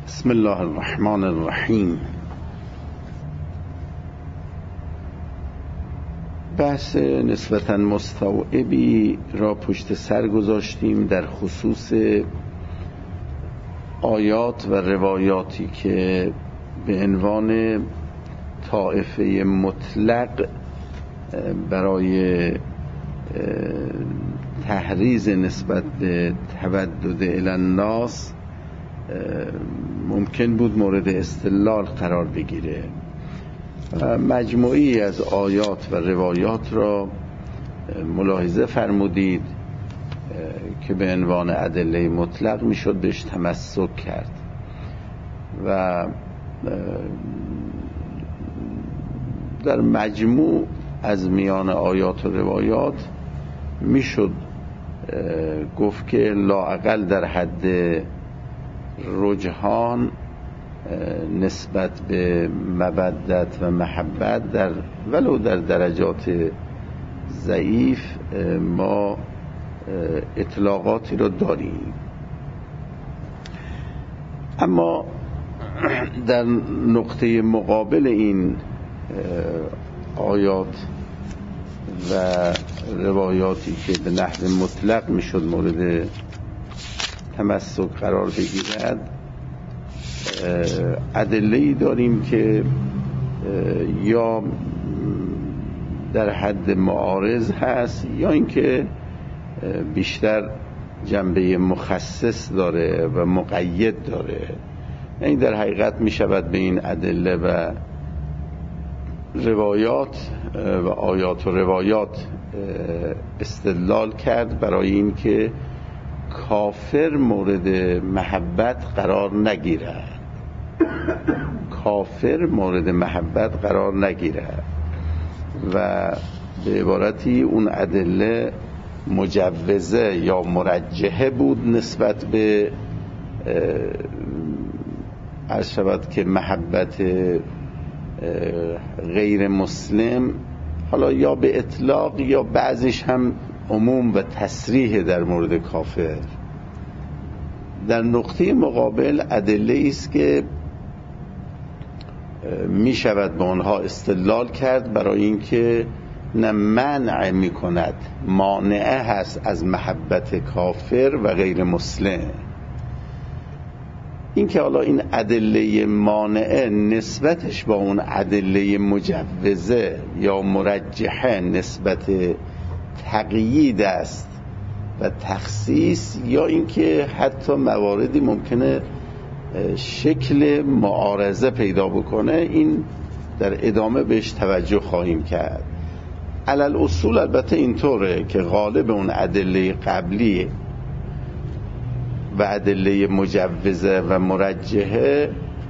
بسم الله الرحمن الرحیم. بحث نسبتاً مستوعبی را پشت سر گذاشتیم در خصوص آیات و روایاتی که به عنوان طائفه مطلق برای تحریض نسبت به تودد الی الناس ممکن بود مورد استدلال قرار بگیره. مجموعی از آیات و روایات را ملاحظه فرمودید که به عنوان ادله مطلق میشد بهش تمسک کرد و در مجموع از میان آیات و روایات میشد گفت که لااقل در حد رجحان نسبت به مودت و محبت ولو در درجات ضعیف ما اطلاقاتی رو داریم. اما در نقطه مقابل این آیات و روایاتی که به نحو مطلق میشد مورد تمسک قرار بگیرد ادله‌ای داریم که یا در حد معارض هست یا اینکه بیشتر جنبه مخصص داره و مقید داره. این در حقیقت می شود به این ادله و روایات و آیات و روایات استدلال کرد برای اینکه کافر مورد محبت قرار نگیرد، کافر مورد محبت قرار نگیرد و به عبارتی اون ادله مجوزه یا مرجحه بود نسبت به عرض شود که محبت غیر مسلم، حالا یا به اطلاق یا بعضیش هم عموم و تصریح در مورد کافر. در نقطه مقابل ادله است که می شود به آنها استدلال کرد برای اینکه نه منع می کند، مانعه هست از محبت کافر و غیر مسلم. این که حالا این ادله مانعه نسبتش با اون ادله مجوزه یا مرجحه نسبت تقیید است و تخصیص، یا اینکه حتی مواردی ممکنه شکل معارضه پیدا بکنه، این در ادامه بهش توجه خواهیم کرد. علل اصول البته اینطوره که غالب اون ادله قبلی و ادله مجوزه و مرجحه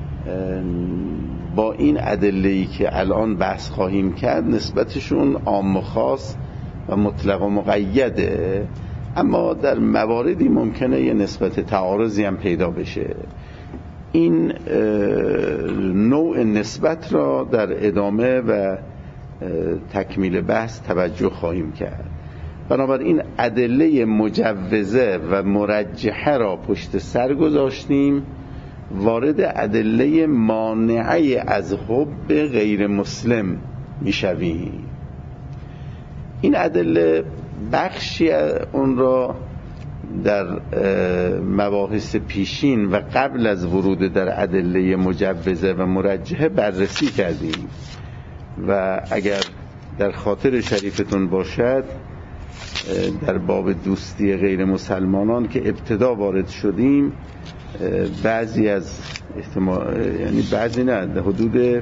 با این ادله‌ای که الان بحث خواهیم کرد نسبتشون عام و خاص و مطلق و مقیده، اما در مواردی ممکنه یه نسبت تعارضی هم پیدا بشه. این نوع نسبت را در ادامه و تکمیل بحث توجه خواهیم کرد. بنابراین ادله مجوزه و مرجحه را پشت سر گذاشتیم، وارد ادله مانعه از حب غیر مسلم میشویم. این ادله بخشی اون را در مباحث پیشین و قبل از ورود در ادله مجوزه و مرجحه بررسی کردیم و اگر در خاطر شریفتون باشد در باب دوستی غیر مسلمانان که ابتدا وارد شدیم بعضی از یعنی بعضی نه حدود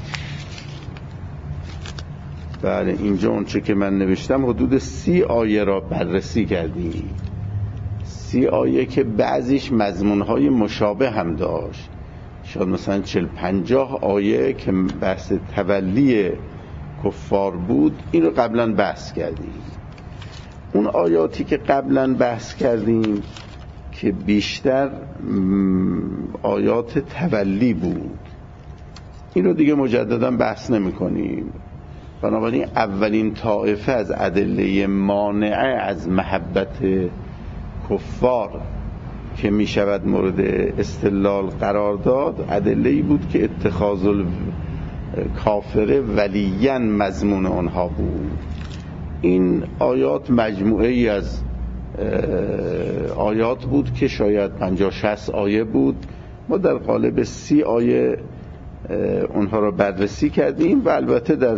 بله اینجا اونچه که من نوشتم حدود 30 آیه را بررسی کردیم. 30 آیه که بعضیش مضمونهای مشابه هم داشت، شاید مثلا 40-50 آیه که بحث تولی کفار بود، این رو قبلا بحث کردیم. اون آیاتی که قبلا بحث کردیم که بیشتر آیات تولی بود، این رو دیگه مجددا بحث نمی کنیم. بنابراین اولین طائفه از ادله مانعه از محبت کفار که می شود مورد استدلال قرار داد ادله‌ای بود که اتخاذ الکافر ولیا مضمون آنها بود. این آیات مجموعه ای از آیات بود که شاید 50-60 آیه بود. ما در قالب 30 آیه اونها را بررسی کردیم و البته در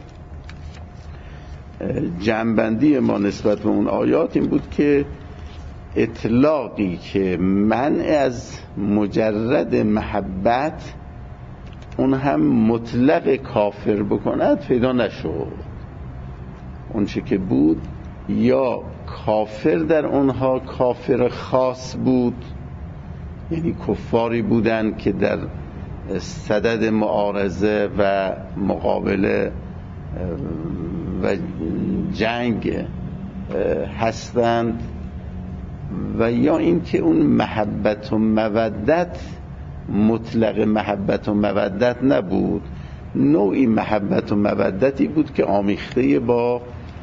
جمع‌بندی ما نسبت به اون آیات این بود که اطلاقی که منع از مجرد محبت اون هم مطلق کافر بکند پیدا نشد. اون چه که بود یا کافر در اونها کافر خاص بود، یعنی کفاری بودند که در صدد معارضه و مقابله و جنگ هستند، و یا اینکه اون محبت و مودت مطلق محبت و مودت نبود، نوعی محبت و مودتی بود که آمیخته با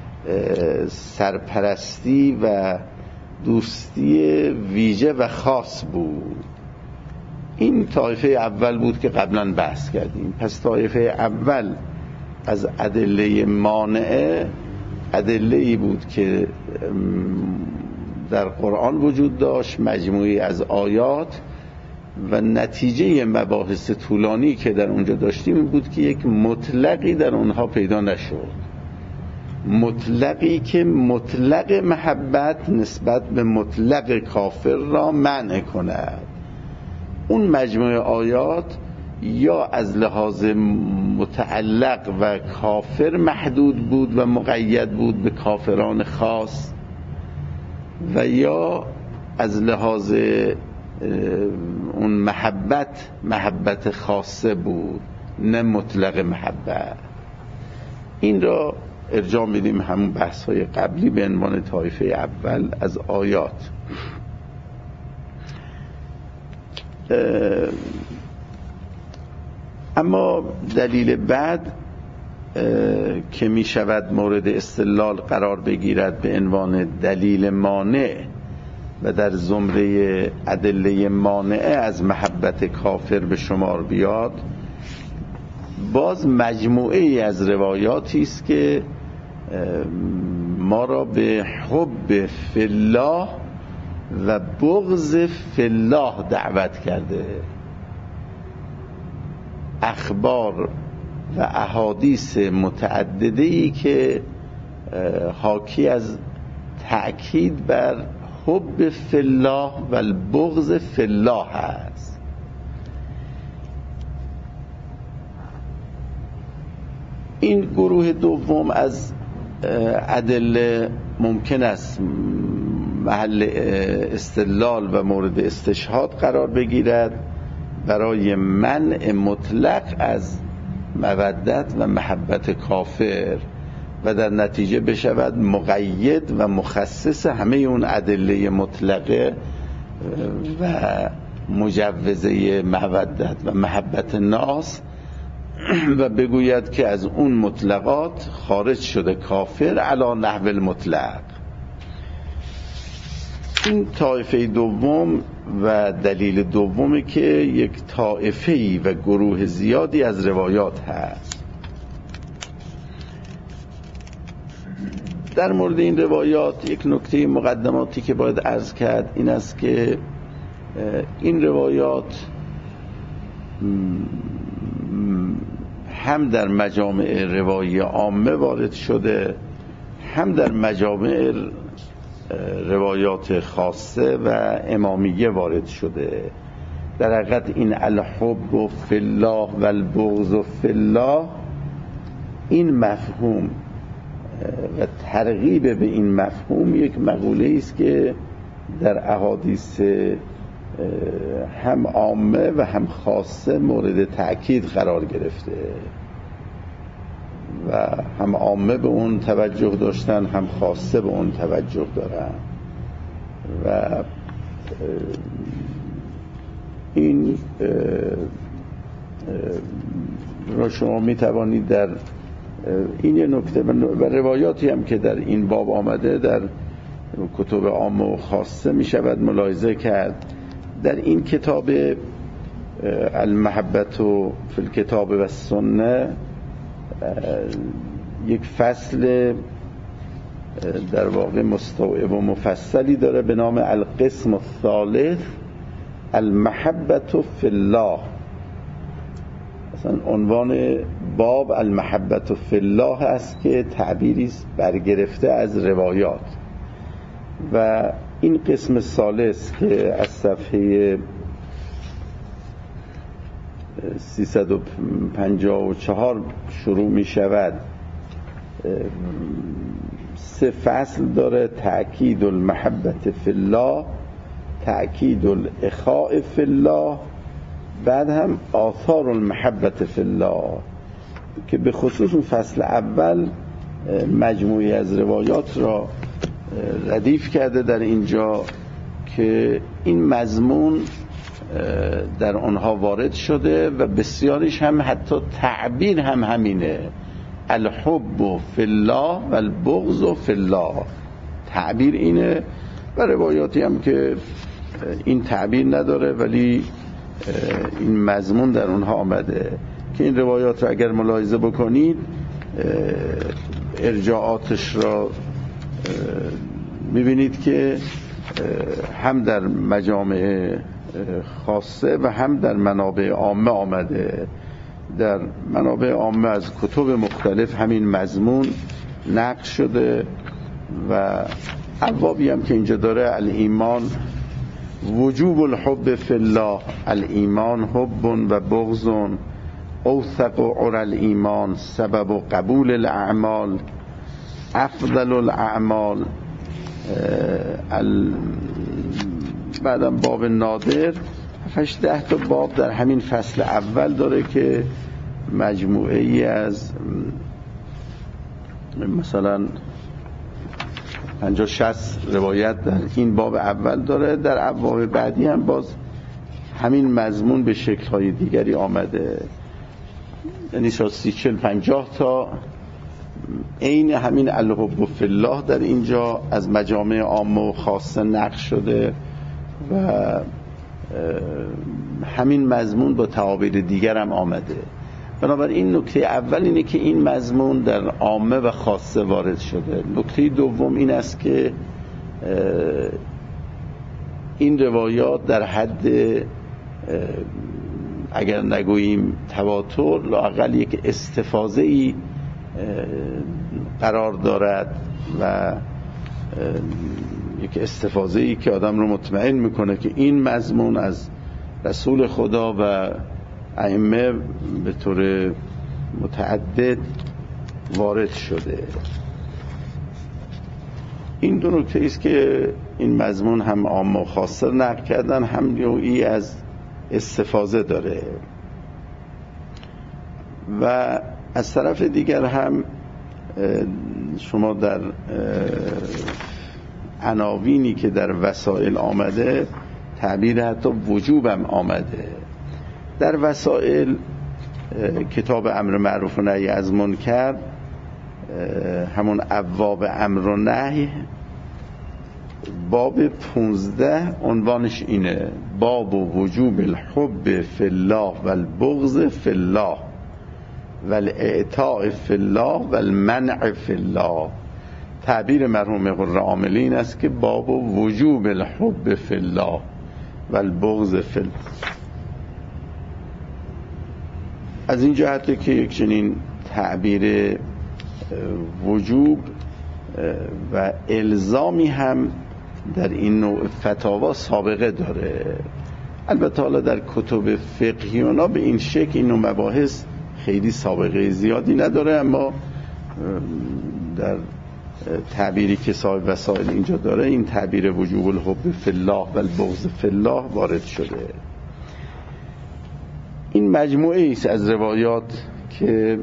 سرپرستی و دوستی ویژه و خاص بود. این طایفه اول بود که قبلا بحث کردیم. پس طایفه اول از ادله مانعه ادله‌ای بود که در قرآن وجود داشت، مجموعی از آیات، و نتیجه مباحث طولانی که در اونجا داشتیم این بود که یک مطلقی در اونها پیدا نشد، مطلقی که مطلق محبت نسبت به مطلق کافر را منع کند. اون مجموعه آیات یا از لحاظ متعلق و کافر محدود بود و مقید بود به کافران خاص، و یا از لحاظ اون محبت خاصه بود، نه مطلق محبت. این را ارجاع میدیم همون بحث‌های قبلی به عنوان طایفه اول از آیات. اما دلیل بعد که می شود مورد استدلال قرار بگیرد به عنوان دلیل مانع و در زمره ادله مانعه از محبت کافر به شمار بیاد، باز مجموعه ای از روایاتی است که ما را به حب فی الله و بغض فی الله دعوت کرده. اخبار و احادیث متعدده‌ای که حاکی از تأکید بر حب فی الله و البغض فی الله هست. این گروه دوم از ادله ممکن است محل استدلال و مورد استشهاد قرار بگیرد برای منع مطلق از مودت و محبت کافر و در نتیجه بشود مقید و مخصص همه اون ادله مطلقه و مجوزه مودت و محبت ناس و بگوید که از اون مطلقات خارج شده کافر علی نحو المطلق. این طایفه دوم و دلیل دومی که یک طایفه‌ای و گروه زیادی از روایات هست. در مورد این روایات یک نکته مقدماتی که باید عرض کرد این است که این روایات هم در مجامع روایی عامه وارد شده، هم در مجامع روایات خاصه و امامیه وارد شده. در حقیقت این الحب فی الله و البغض فی الله، این مفهوم و ترغیب به این مفهوم یک مقوله است که در احادیث هم عامه و هم خاصه مورد تأکید قرار گرفته و هم عامه به اون توجه داشتن، هم خاصه به اون توجه دارن و این را شما می توانید در این یه نکته و روایاتی هم که در این باب آمده در کتب عامه و خاصه می شود ملاحظه کرد. در این کتاب المحبت و فی الکتاب و السنه یک فصل در واقع مستوعب و مفصلی داره به نام القسم الثالث المحبت فی الله. مثلا عنوان باب المحبت فی الله است که تعبیری برگرفته از روایات و این قسم ثالث که از صفحه 354 شروع می شود 3 فصل داره: تأکید المحبت فی الله، تأکید الاخاء فی الله، بعد هم آثار المحبت فی الله، که به خصوص اون فصل اول مجموعی از روایات را ردیف کرده در اینجا که این مضمون در آنها وارد شده و بسیاریش هم حتی تعبیر هم همینه: الحب فی الله و البغض فی الله. تعبیر اینه و روایاتی هم که این تعبیر نداره ولی این مضمون در اونها آمده که این روایات رو اگر ملاحظه بکنید ارجاعاتش را میبینید که هم در مجامع خاصه و هم در منابع عامه آمده. در منابع عامه از کتب مختلف همین مضمون نقل شده و ابوابی هم که اینجا داره: الایمان وجوب الحب فی الله، الایمان حب و بغض، اوثق عری الایمان، سبب قبول الاعمال، افضل الاعمال. بعدم باب نادر 7-10 تا باب در همین فصل اول داره که مجموعه ای از مثلا 50-60 روایت در این باب اول داره. در ابواب بعدی هم باز همین مضمون به شکل‌های دیگری آمده، یعنی 30-40-50 تا عین همین الحب فی الله در اینجا از مجامع عامه و خاصه نقل شده و همین مضمون با تعابیر دیگر هم آمده. بنابراین نکته اول اینه که این مضمون در عامه و خاصه وارد شده. نکته دوم این است که این روایات در حد اگر نگوییم تواتر، لااقل یک استفاضه‌ای قرار دارد و یک استفاضه‌ای که آدم رو مطمئن میکنه که این مضمون از رسول خدا و ائمه به طور متعدد وارد شده. این دو نکته است که این مضمون هم عام و خاصه نقل کردن، هم نوعی از استفاضه داره و از طرف دیگر هم شما در عناوینی که در وسائل آمده تعبیر حتی وجوبم آمده. در وسائل کتاب امر معروف و نهی از منکر، همون ابواب امر و نهی، باب 15 عنوانش اینه: باب وجوب الحب فی الله و البغض فی الله و الاعطاء فی الله و المنع فی الله. تعبیر مرحوم قره عاملین است که باب وجوب الحب فی الله و البغض فی الله. از این جهته که یک چنین تعبیر وجوب و الزامی هم در این نوع فتاوا سابقه داره. البته حالا در کتب فقهی به این شکل این نوع مباحث خیلی سابقه زیادی نداره، اما در تعبیری که صاحب وسائل اینجا داره این تعبیر وجوب الحب فی الله و البغض فی الله وارد شده. این مجموعه است از روایات که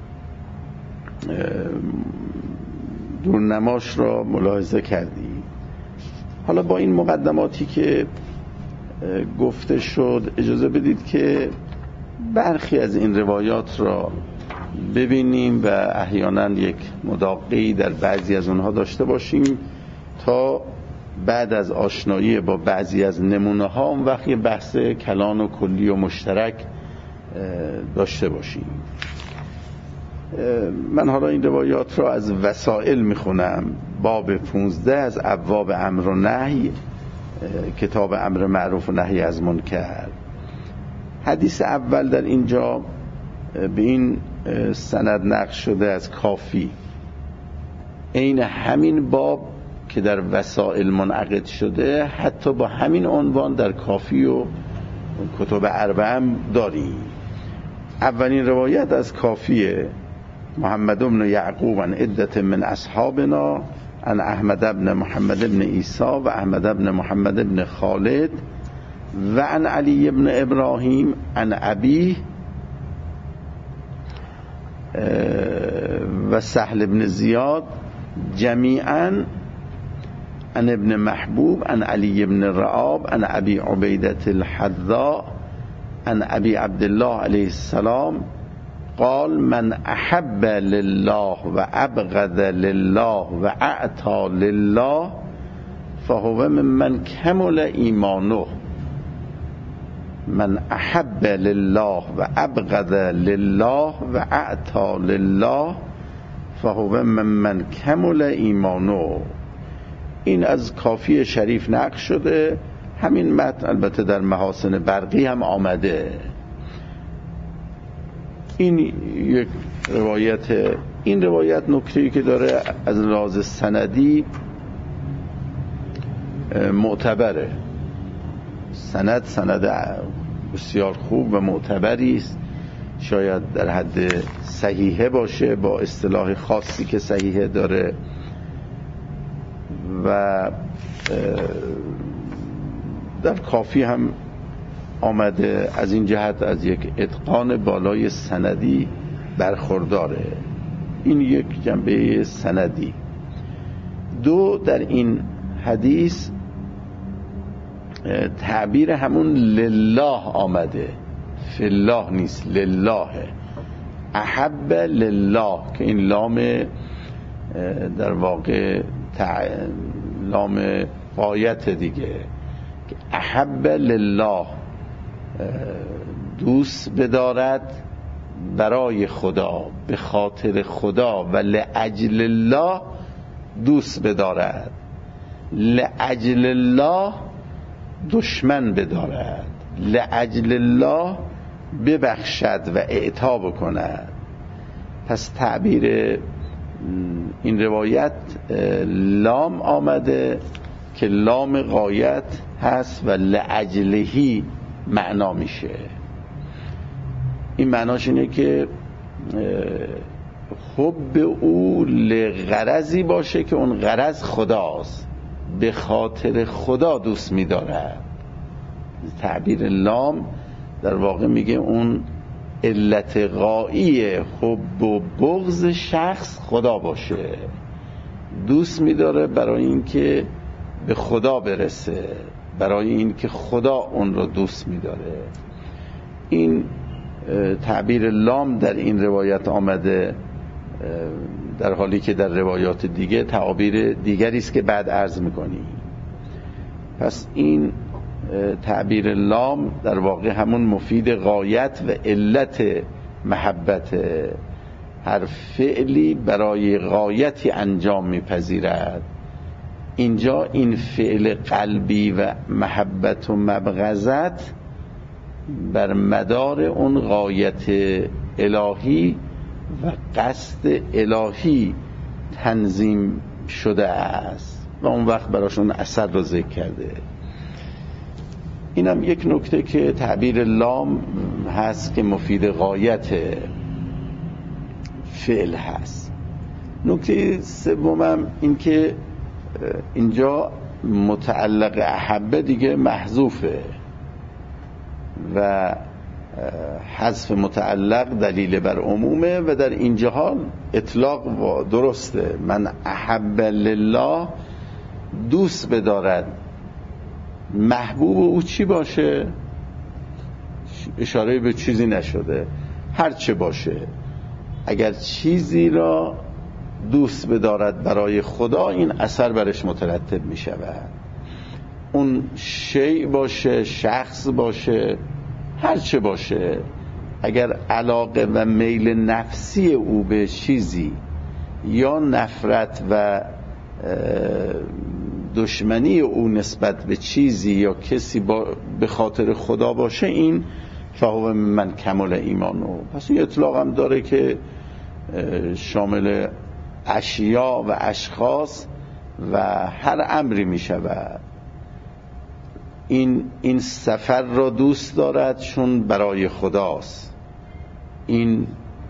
دورنماش را ملاحظه کردی. حالا با این مقدماتی که گفته شد اجازه بدید که برخی از این روایات را ببینیم و احیانا یک مداقعی در بعضی از اونها داشته باشیم تا بعد از آشنایی با بعضی از نمونه ها اون وقت یه بحث کلان و کلی و مشترک داشته باشیم. من حالا این روایات را از وسائل میخونم. باب 15 از ابواب امر و نهی، کتاب امر معروف و نهی از منکر. حدیث اول در اینجا به این سند نقل شده از کافی، عین همین باب که در وسائل منعقد شده حتی با همین عنوان در کافی و کتب اربعه هم داریم. اولین روایت از کافیه: محمد بن یعقوب عن عدة من اصحابنا عن احمد بن محمد بن عیسی و احمد بن محمد بن خالد و عن علی بن ابراهیم عن ابیه و سهل بن زیاد جمیعا عن ابن محبوب عن علی بن رعاب عن ابی عبیدة الحذاء عن ابی عبدالله علیه السلام قال: من احب لله و ابغض لله و اعطى لله فهو ممن کمل ایمانه. من احب لله و ابغض لله و اعطى لله فهو ممن کمل ایمانه. این از کافی شریف نقل شده. همین متن البته در محاسن برقی هم آمده. این یک روایت. این روایت نکته‌ای که داره از لحاظ سندی معتبره. سند بسیار خوب و معتبری است. شاید در حد صحیحه باشه با اصطلاح خاصی که صحیحه داره و در کافی هم آمده. از این جهت از یک اتقان بالای سندی برخورداره. این یک جنبه سندی. دو، در این حدیث تعبیر همون لله آمده، فی الله نیست، لله. احب لله که این لام در واقع لام غایت دیگه، که احب لله دوست بدارد برای خدا، به خاطر خدا، و لاجل الله دوست بدارد، لاجل الله دشمن بدارد، لاجل الله ببخشد و اعطا کند. پس تعبیر این روایت لام آمده که لام غایت هست و لاجلهی معنا میشه. این معناش اینه که حب او لغرضی باشه که اون غرض خداست، به خاطر خدا دوست می‌دارد. تعبیر لام در واقع میگه اون علت غایی حب و بغض شخص خدا باشه، دوست می‌داره برای اینکه به خدا برسه، برای اینکه خدا اون رو دوست می‌داره. این تعبیر لام در این روایت آمده، در حالی که در روایات دیگه تعابیر دیگری است که بعد عرض می‌کنیم. پس این تعبیر لام در واقع همون مفید غایت و علت محبت. هر فعلی برای غایتی انجام می‌پذیرد. اینجا این فعل قلبی و محبت و مبغضت بر مدار اون غایت الهی و قصد الهی تنظیم شده است و اون وقت براشون اثر رو ذکر کرده. اینم یک نکته که تعبیر لام هست که مفید غایت فعل هست. نکته سومم این که اینجا متعلق احبه دیگه محذوفه و حذف متعلق دلیل بر عمومه و در این جهان اطلاق درسته. من احب لله دوست بدارد، محبوب او چی باشه؟ اشاره به چیزی نشده، هر چه باشه. اگر چیزی را دوست بدارد برای خدا، این اثر برش مترتب می شود. اون شیء باشه، شخص باشه، هر چه باشه، اگر علاقه و میل نفسی او به چیزی یا نفرت و دشمنی او نسبت به چیزی یا کسی به خاطر خدا باشه، این فهو من کمال ایمانو. پس این اطلاق هم داره که شامل اشیا و اشخاص و هر امری می شود. این سفر را دوست دارد چون برای خداست، این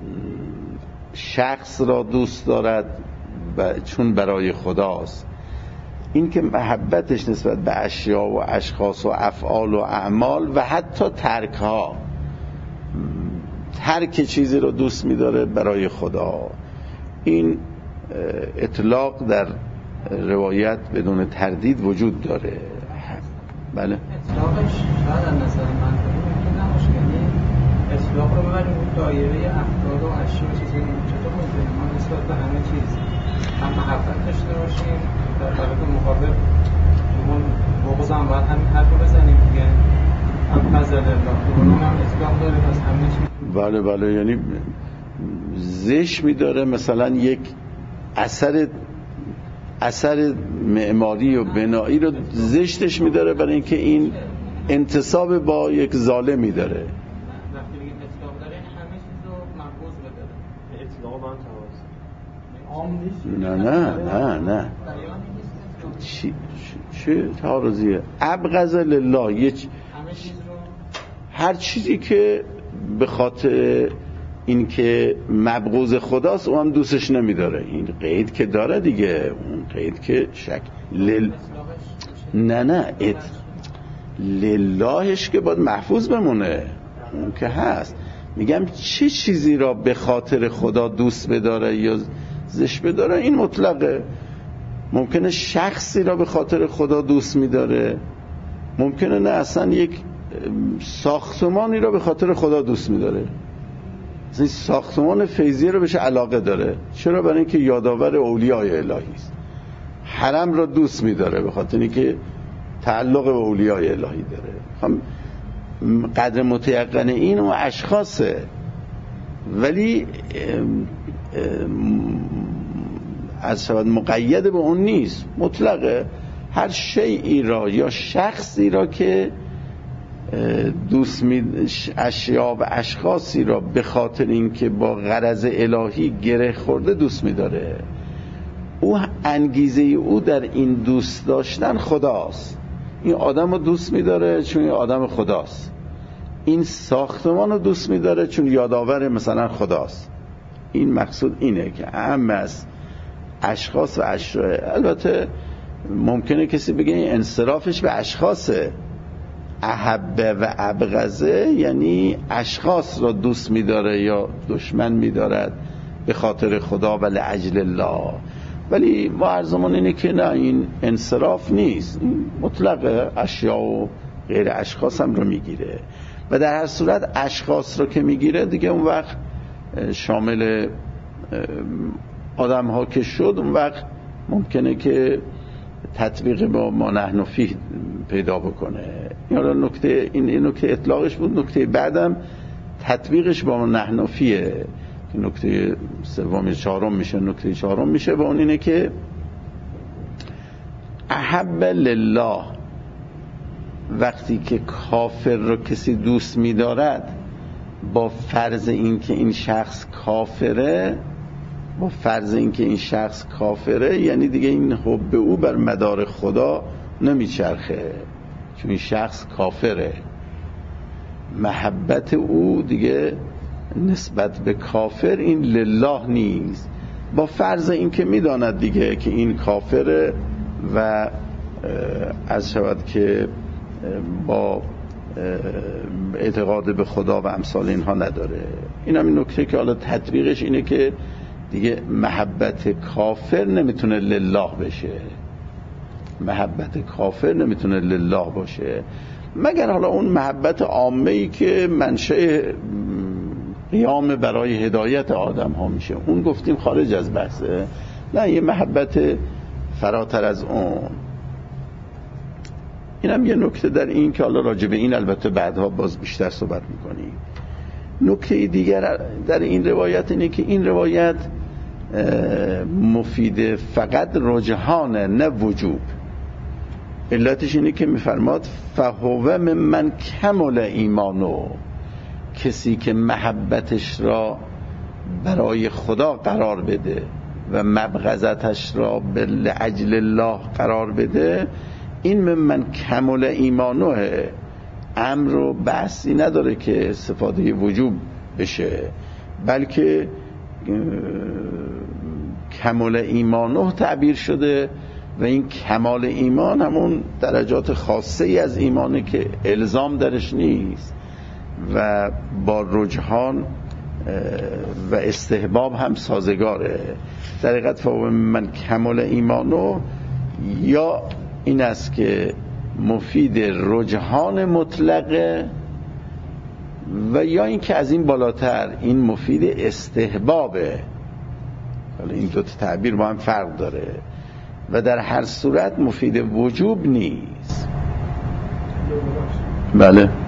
شخص را دوست دارد چون برای خداست. این که محبتش نسبت به اشیا و اشخاص و افعال و اعمال و حتی ترک چیزی رو دوست می‌داره برای خدا، این اطلاق در روایت بدون تردید وجود داره. بله، اطلاقش شاید از نظر منطقی ممکن نباشه، یعنی اطلاق رو ببریم اون دایره افراد و اشیا و چیزی چطور ممکنه ما نسبت به همه چیز هم محبت داشته باشیم، در طرف مقابل اون بغض هم باید همین حرف رو بزنیم دیگه، هم فضل الله اون هم اطلاق داره پس همه چیز. بله، یعنی زش می‌داره مثلا یک اثر معماری و بنایی رو زشتش می‌داره برای اینکه این انتصاب با یک ظالمی داره. وقتی بگیم اطلاق داره یعنی همه چیز رو محفوظ بداره. اطلاق با هم توازن. نه چه تعارضیه؟ ابغض لله، هر چیزی که به خاطر این که مبغوض خداست او هم دوستش نمیداره. این قید که داره دیگه، اون قید که شک نه للهش که باید محفوظ بمونه، اون که هست. میگم چه چیزی را به خاطر خدا دوست بداره یا زشت بداره، این مطلقه. ممکنه شخصی را به خاطر خدا دوست میداره، ممکنه نه اصلا یک ساختمانی را به خاطر خدا دوست میداره. این ساختمان فیضیه رو بهش علاقه داره. چرا؟ برای اینکه یادآور اولیای الهی است. حرم را دوست می‌داره به خاطر اینکه تعلق به اولیای الهی داره. قدر متیقن این و اشخاصه، ولی از شود مقید به اون نیست، مطلقه. هر شیئی را یا شخصی را که دوست اشیا و اشخاصی را به خاطر اینکه با غرض الهی گره خورده دوست می‌داره. او انگیزه او در این دوست داشتن خداست. این آدم رو دوست می‌داره چون این آدم خداست. این ساختمان رو دوست می‌داره چون یادآور مثلا خداست. این مقصود اینه که اهم از اشخاص و اشیاء. البته ممکنه کسی بگه این انصرافش به اشخاصه. احبه و ابغضه یعنی اشخاص را دوست می‌داره یا دشمن می‌دارد به خاطر خدا و لاجل الله. ولی ما عرضمون اینه که نه، این انصراف نیست، این مطلق اشیا و غیر اشخاص هم رو میگیره و در هر صورت اشخاص رو که میگیره دیگه اون وقت شامل آدم ها که شد، اون وقت ممکنه که تطبیق با ما نحن فیه پیدا بکنه. این نکته اطلاقش بود. نکته بعدم تطبیقش با ما نحن فیه که نکته سوم چهارم میشه. نکته چهارم میشه با اون اینه که احب لله، وقتی که کافر رو کسی دوست می‌دارد با فرض این که این شخص کافره، یعنی دیگه این حب او بر مدار خدا نمیچرخه چون این شخص کافره. محبت او دیگه نسبت به کافر این لله نیست، با فرض این که میداند دیگه که این کافره و از شود که با اعتقاد به خدا و امثال اینها نداره. این هم این نکته که حالا تطبیقش اینه که دیگه محبت کافر نمیتونه لله بشه. محبت کافر نمیتونه لله باشه مگر حالا اون محبت عامه‌ای که منشأ قیام برای هدایت آدم ها میشه. اون گفتیم خارج از بحثه، نه یه محبت فراتر از اون. اینم یه نکته در این که حالا راجع به این البته بعدها باز بیشتر صحبت میکنیم. نکته دیگر در این روایت اینه که این روایت مفید فقط رجحان نه وجوب. علتش اینه که میفرماد فهو من کمل ایمانو، کسی که محبتش را برای خدا قرار بده و مبغضتش را لأجل الله قرار بده، این من کمل ایمانوه. امر و بحثی نداره که استفاده وجوب بشه، بلکه کمال ایمانه تعبیر شده و این کمال ایمان همون درجات خاصه ای از ایمانه که الزام درش نیست و با رجحان و استحباب هم سازگاره. در حقیقت فهو من کمال ایمانه یا این است که مفید رجحان مطلقه و یا این که از این بالاتر این مفید استحبابه. حالا این دو تعبیر با هم فرق داره و در هر صورت مفید وجوب نیست. بله. اعمال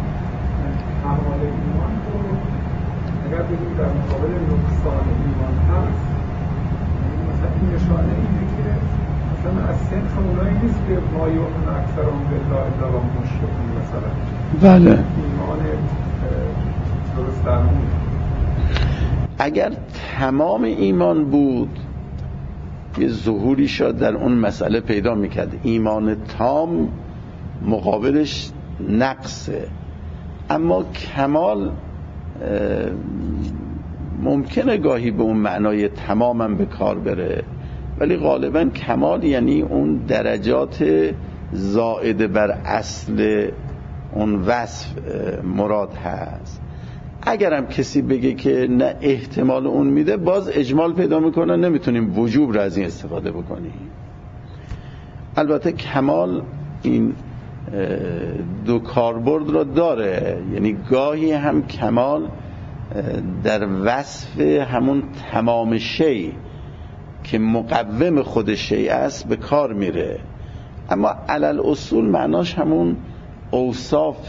ایمان رو اگر بگیم در مقابل نقصان ایمان هست، مثلا این نشانه اینه که مثلا از سنخ اونایی نیست که ما یؤمن اکثرهم بالله الا وهم مشرکون مثلا. بله. ایمان درست درمون. اگر تمام ایمان بود یه ظهوری شد در اون مسئله پیدا میکرد. ایمان تام مقابلش نقصه، اما کمال ممکنه گاهی به اون معنای تماما به کار بره، ولی غالبا کمال یعنی اون درجات زائد بر اصل اون وصف مراد هست. اگرم کسی بگه که نه احتمال اون میده، باز اجمال پیدا میکنه، نمیتونیم وجوب را از این استفاده بکنیم. البته کمال این دو کاربرد را داره، یعنی گاهی هم کمال در وصف همون تمام شی که مقوم خود شی است به کار میره، اما علل اصول معناش همون اوصاف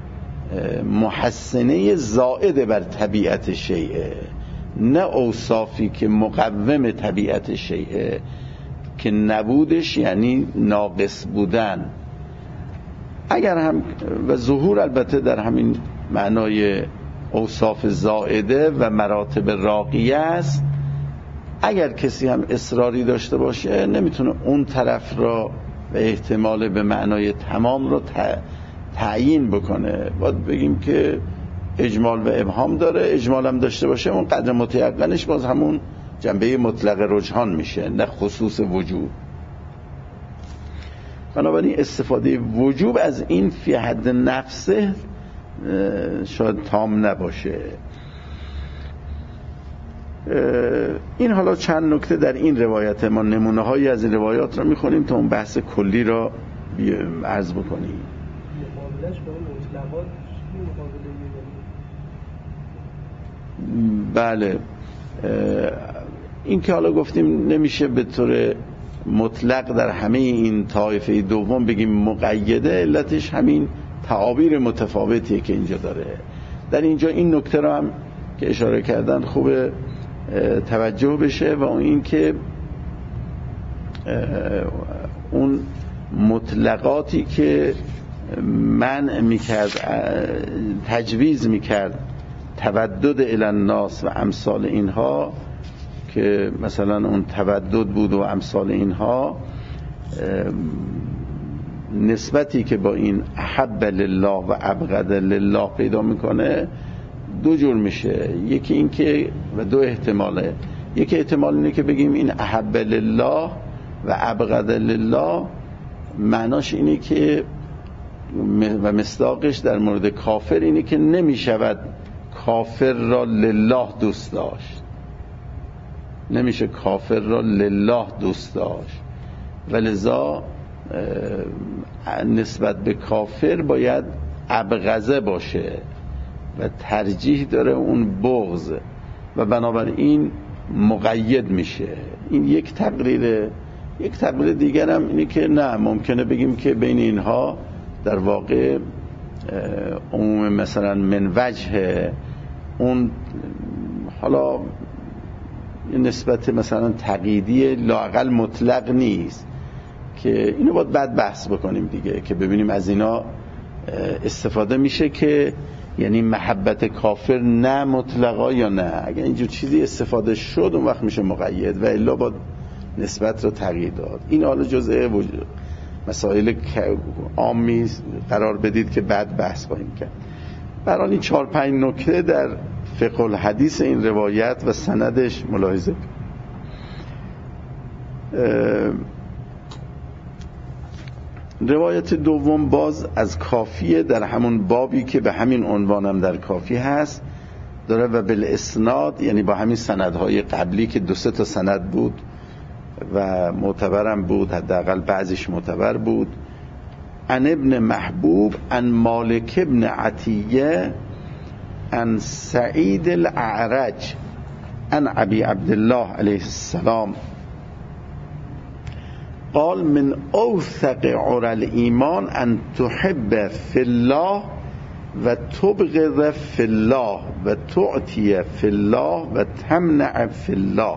محسنه زائد بر طبیعت شیء، نه اوصافی که مقوم طبیعت شیء که نبودش یعنی ناقص بودن. اگر هم و ظهور البته در همین معنای اوصاف زائده و مراتب راقیه است. اگر کسی هم اصراری داشته باشه نمیتونه اون طرف را و احتمال به معنای تمام را تعیین بکنه. باید بگیم که اجمال و ابهام داره، اجمال هم داشته باشه اون قدر متیقنش باز همون جنبه مطلق رجحان میشه، نه خصوص وجوب. بنابراین استفاده وجوب از این فی حد نفسه شاید تام نباشه. این حالا چند نکته در این روایت، ما نمونه هایی از این روایات را میخونیم تا اون بحث کلی را عرض بکنیم. مقابلش با مطلقات بله، این که حالا گفتیم نمیشه به طور مطلق در همه این طایفه دوم بگیم مقیده، علتش همین تعابیر متفاوتیه که اینجا داره. در اینجا این نکته رو هم که اشاره کردن خوب توجه بشه و این که اون مطلقاتی که منع میکرد، تجویز میکرد تودد الی الناس و امثال اینها، که مثلا اون تودد بود و امثال اینها، نسبتی که با این احب لله و ابغض لله پیدا میکنه دو جور میشه. یکی این که و دو احتماله. یکی احتمال اینه که بگیم این احب لله و ابغض لله معناش اینه که و مصداقش در مورد کافر اینه که نمیشود کافر را لله دوست داشت، نمیشه کافر را لله دوست داشت و لذا نسبت به کافر باید ابغضه باشه. و ترجیح داره اون بغض و بنابراین مقید میشه. این یک تقریره. یک تقریر دیگر هم اینه که نه، ممکنه بگیم که بین اینها در واقع عموم مثلا من وجه اون حالا نسبت مثلا تقییدی لااقل مطلق نیست که اینو باید بعد بحث بکنیم دیگه، که ببینیم از اینا استفاده میشه که یعنی محبت کافر نه مطلقا یا نه. اگر اینجور چیزی استفاده شد اون وقت میشه مقید و الا باید نسبت رو تغییر داد. این حالا جزء مسائل عامی قرار بدید که بعد بحث خواهیم کرد. برای این 4-5 نکته در فقه الحدیث این روایت و سندش ملاحظه. روایت دوم باز از کافیه، در همون بابی که به همین عنوانم در کافی هست داره و بالاسناد، یعنی با همین سندهای قبلی که 2-3 تا سند بود و معتبرم بود، حداقل بعضیش معتبر بود. عن ابن محبوب عن مالک ابن عطیه عن سعید الاعرج عن ابی عبدالله علیه السلام قال من اوثق عرى الایمان ان تحب فی الله و تبغض فی الله و تعطی فی الله و تمنع فی الله.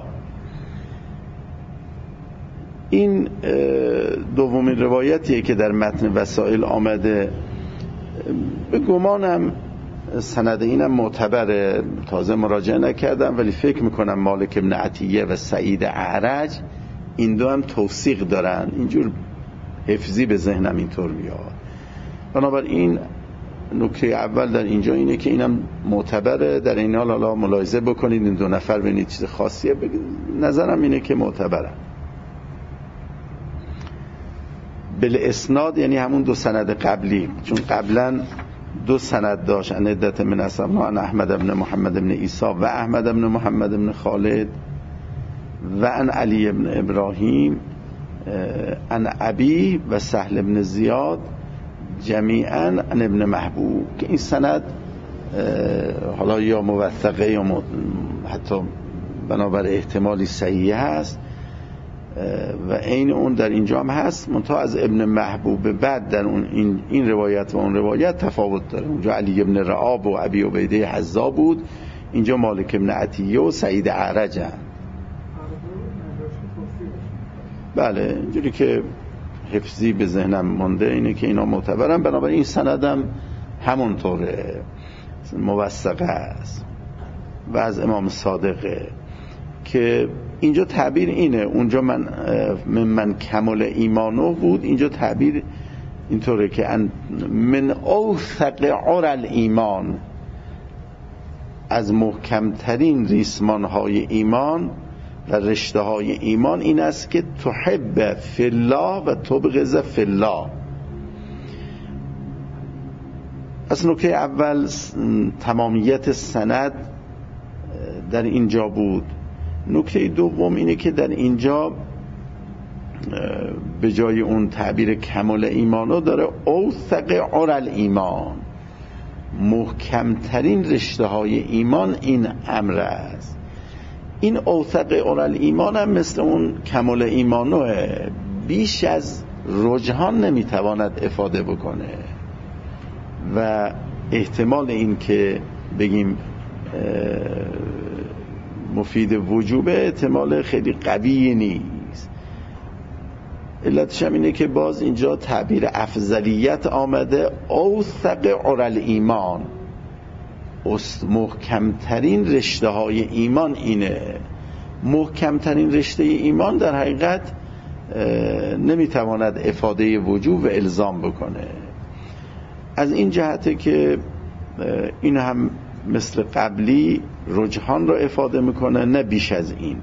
این دومین روایتیه که در متن وسائل آمده. به گمانم سند اینم معتبره، تازه مراجعه نکردم ولی فکر میکنم مالک ابن عطیه و سعید اعرج این دو هم توثیق دارن. اینجور حفظی به ذهنم اینطور میاد. بنابراین نکته اول در اینجا اینه که اینم معتبره. در این حال حالا ملاحظه بکنید این 2 نفر ببینید چیز خاصیه بگید. نظرم اینه که معتبره. بالاسناد یعنی همون 2 سند قبلی، چون قبلا 2 سند داشت. ان عدت من اصحابنا ان احمد بن محمد بن عیسی و احمد بن محمد بن خالد و ان علی بن ابراهیم ان ابی و سهل بن زیاد جمیعا ان ابن محبوب، که این سند حالا یا موثقه یا حتی بنابر احتمالی صحیح هست و عین اون در اینجا هم هست، منتها از ابن محبوب بعد در اون این روایت و اون روایت تفاوت داره. اونجا علی ابن رعاب و ابی عبیده حذا بود، اینجا مالک ابن عطیه و سعید اعرج هم. بله اینجوری که حفظی به ذهنم مونده اینه که اینا معتبرن. بنابراین این سندم همونطوره، موثقه است و از امام صادقه که اینجا تعبیر اینه. اونجا من کمال ایمانو بود، اینجا تعبیر اینطوره که من اوثق عرى الایمان، از محکمترین ریسمانهای ایمان و رشته های ایمان این است که تحب فی الله و تبغض فی الله. از نکته اول تمامیت سند در اینجا بود. نکته دوم اینه که در اینجا به جای اون تعبیر کمال ایمانو داره اوثق عرى الایمان، محکمترین رشته های ایمان این امر است. این اوثق عرى الایمان هم مثل اون کمال ایمانوه، بیش از رجحان نمیتواند افاده بکنه و احتمال این که بگیم مفید وجوبه احتمال خیلی قوی نیست. علتش هم اینه که باز اینجا تعبیر افضلیت آمده، اوثق عرى الایمان، محکمترین رشته های ایمان اینه. محکمترین رشته ایمان در حقیقت نمیتواند افاده وجوب و الزام بکنه. از این جهته که این هم مثل قبلی رجحان را افاده میکنه، نه بیش از این.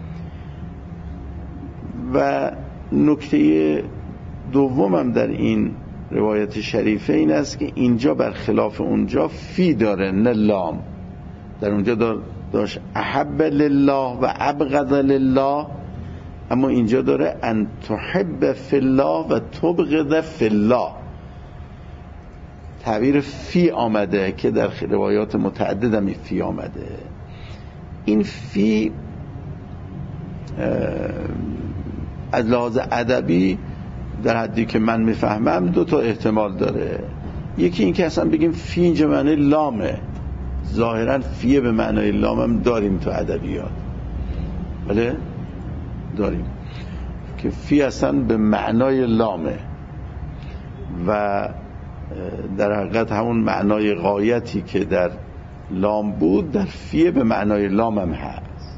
و نکته دومم در این روایت شریفه این است که اینجا برخلاف اونجا فی داره نه لام. در اونجا داشت احب لله و ابغض لله، اما اینجا داره ان تحب فی الله و تبغض فی الله. تعبیر فی آمده که در روایات متعدد هم فی آمده. این فی از لحاظ ادبی در حدی که من میفهمم 2 تا احتمال داره. یکی این که اصلا بگیم فی اینجا معنی لامه، ظاهرا فی به معنای لام هم داریم تو ادبیات، بله داریم که فی اصلا به معنای لامه و در حقیقت همون معنای غایتی که در لام بود در فی به معنای لام هم هست.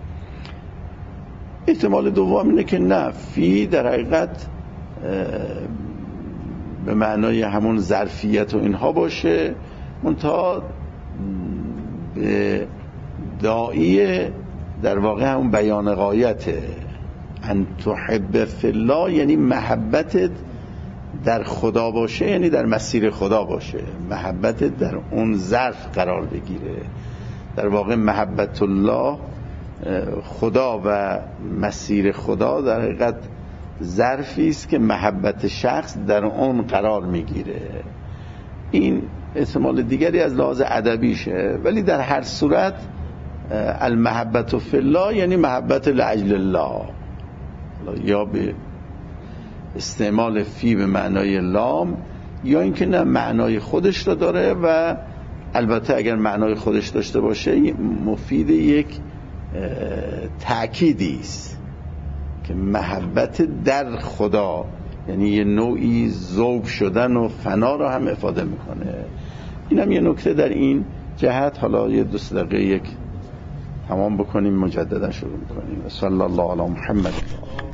احتمال دوم اینه که نه، فی در حقیقت به معنای همون ظرفیت و اینها باشه، منتها به داعی در واقع همون بیان غایته. ان تحب فی الله یعنی محبتت در خدا باشه، یعنی در مسیر خدا باشه، محبتت در اون ظرف قرار بگیره. در واقع محبت الله، خدا و مسیر خدا در حقیقت ظرفی است که محبت شخص در اون قرار میگیره. این احتمال دیگری از لحاظ ادبیشه، ولی در هر صورت المحبت فی الله یعنی محبت لاجل الله، یا به استعمال فی به معنای لام، یا اینکه نه معنای خودش رو داره و البته اگر معنای خودش داشته باشه مفید یک تأکیدی است که محبت در خدا، یعنی یه نوعی ذوب شدن و فنا رو هم افاده میکنه. این هم یه نکته در این جهت. حالا یه 2 دقیقه تمام بکنیم، مجددا شروع میکنیم. صلی الله علی محمد.